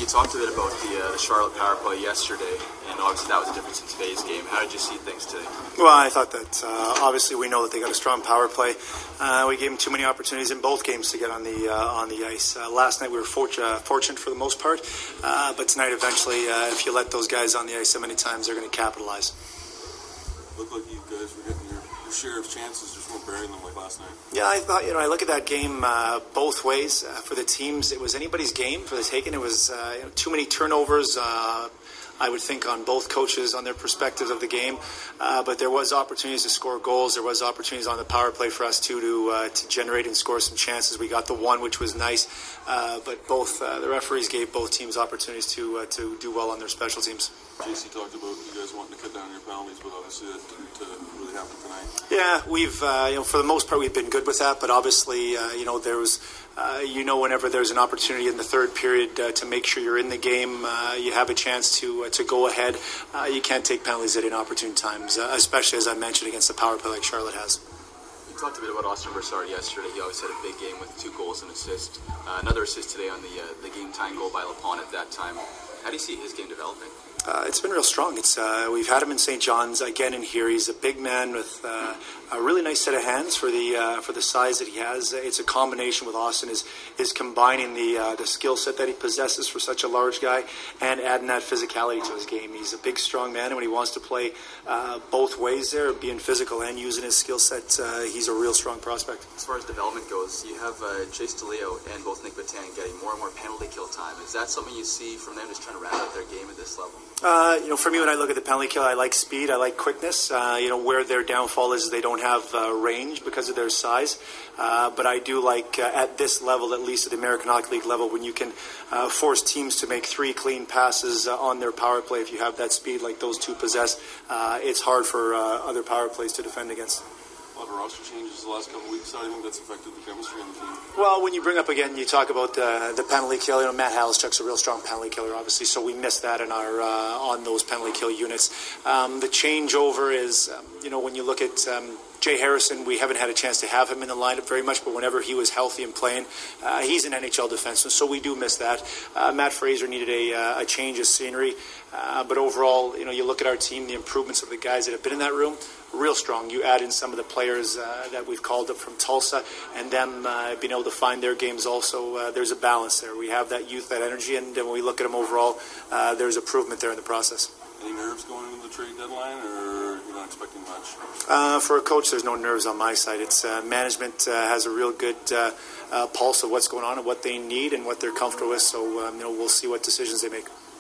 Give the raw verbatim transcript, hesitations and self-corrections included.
You talked a bit about the, uh, the Charlotte power play yesterday, and obviously that was a difference in today's game. How did you see things today? Well, I thought that uh, obviously we know that they got a strong power play. Uh, we gave them too many opportunities in both games to get on the uh, on the ice. Uh, last night we were fort- uh, fortunate for the most part, uh, but tonight eventually, uh, if you let those guys on the ice so many times, they're going to capitalize. Looked like you guys were getting your, your share of chances, just weren't burying them like last night. Yeah, I thought, you know, I look at that game uh, both ways. Uh, for the teams, it was anybody's game for the taking. It was uh, you know, too many turnovers, uh, I would think, on both coaches on their perspectives of the game. Uh, but there was opportunities to score goals. There was opportunities on the power play for us, too, to uh, to generate and score some chances. We got the one, which was nice. Uh, but both uh, the referees gave both teams opportunities to uh, to do well on their special teams. J C talked about you guys wanting to cut down your penalties, but obviously that didn't uh, really happen tonight. Yeah, we've uh, you know for the most part we've been good with that, but obviously uh, you know there was uh, you know whenever there's an opportunity in the third period uh, to make sure you're in the game, uh, you have a chance to uh, to go ahead. Uh, you can't take penalties at inopportune times, uh, especially as I mentioned against the power play like Charlotte has. You talked a bit about Austin Broussard yesterday. He always had a big game with two goals and assist. Uh, another assist today on the uh, the game tying goal by LaPont at that time. How do you see his game developing? Uh, it's been real strong. It's uh, we've had him in Saint John's again in here. He's a big man with uh, a really nice set of hands for the uh, for the size that he has. It's a combination with Austin is is combining the uh, the skill set that he possesses for such a large guy and adding that physicality to his game. He's a big, strong man, and when he wants to play uh, both ways there, being physical and using his skill set, uh, he's a real strong prospect. As far as development goes, you have uh, Chase DeLeo and both Nick Batang getting more and more penalty kill time. Is that something you see from them just trying to round out their game at this level? Uh, you know, for me, when I look at the penalty kill, I like speed, I like quickness. Uh, you know, where their downfall is, they don't have uh, range because of their size. Uh, but I do like, uh, at this level, at least at the American Hockey League level, when you can uh, force teams to make three clean passes uh, on their power play, if you have that speed like those two possess, uh, it's hard for uh, other power plays to defend against. A lot of roster changes the last couple of weeks. How do you think that's affected the chemistry on the team? Well, when you bring up again, you talk about uh, the penalty kill. You know, Matt Halschuk's a real strong penalty killer, obviously, so we missed that in our uh, on those penalty kill units. Um, the changeover is, um, you know, when you look at um, Jay Harrison, we haven't had a chance to have him in the lineup very much, but whenever he was healthy and playing, uh, he's an N H L defenseman, so we do miss that. Uh, Matt Fraser needed a, uh, a change of scenery, uh, but overall, you know, you look at our team, the improvements of the guys that have been in that room, real strong. You add in some of the players uh, that we've called up from Tulsa, and them uh, being able to find their games also, uh, there's a balance there. We have that youth, that energy, and when we look at them overall, uh, there's improvement there in the process. Any nerves going into the trade deadline, or you're not expecting much? Uh, for a coach, there's no nerves on my side. It's uh, management uh, has a real good uh, uh, pulse of what's going on and what they need and what they're comfortable with, so um, you know, we'll see what decisions they make.